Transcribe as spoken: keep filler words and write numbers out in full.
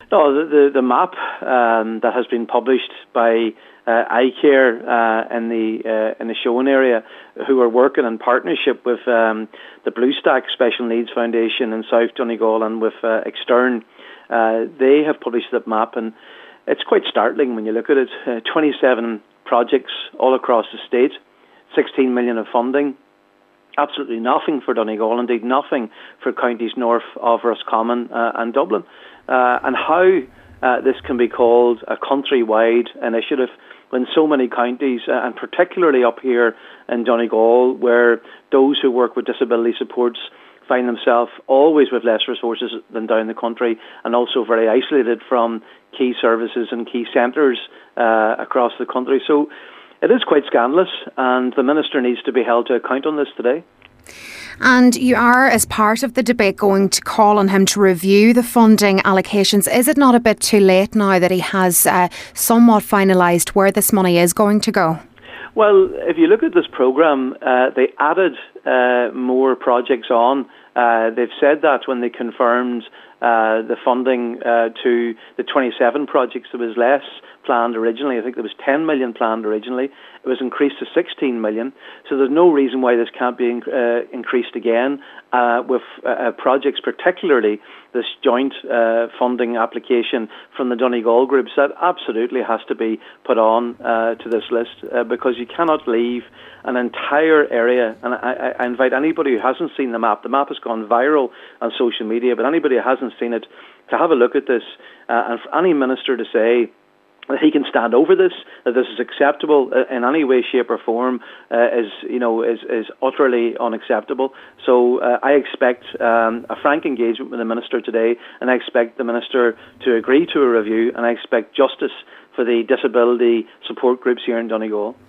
No, the, the, the map um, that has been published by uh, iCare uh, in the uh, in the Showan area, who are working in partnership with um, the Bluestack Special Needs Foundation in South Donegal and with uh, Extern, uh, they have published that map, and it's quite startling when you look at it. Uh, twenty-seven projects all across the state, sixteen million of funding. Absolutely nothing for Donegal, indeed nothing for counties north of Roscommon uh, and Dublin. Uh, and how uh, this can be called a countrywide initiative when so many counties, uh, and particularly up here in Donegal, where those who work with disability supports find themselves always with less resources than down the country, and also very isolated from key services and key centres uh, across the country. So it is quite scandalous, and the Minister needs to be held to account on this today. And you are, as part of the debate, going to call on him to review the funding allocations. Is it not a bit too late now that he has uh, somewhat finalised where this money is going to go? Well, if you look at this programme, uh, they added uh, more projects on. Uh, they've said that when they confirmed uh, the funding uh, to the twenty-seven projects, there was less planned originally. I think there was ten million planned originally. It was increased to sixteen million. So there's no reason why this can't be uh, increased again uh, with uh, projects, particularly this joint uh, funding application from the Donegal groups. That absolutely has to be put on uh, to this list uh, because you cannot leave an entire area. And I, I invite anybody who hasn't seen the map. The map has gone viral on social media, but anybody who hasn't seen it, to have a look at this, uh, and for any minister to say that he can stand over this, that this is acceptable in any way, shape or form, uh, is you know is, is utterly unacceptable. So uh, I expect um, a frank engagement with the Minister today, and I expect the Minister to agree to a review, and I expect justice for the disability support groups here in Donegal.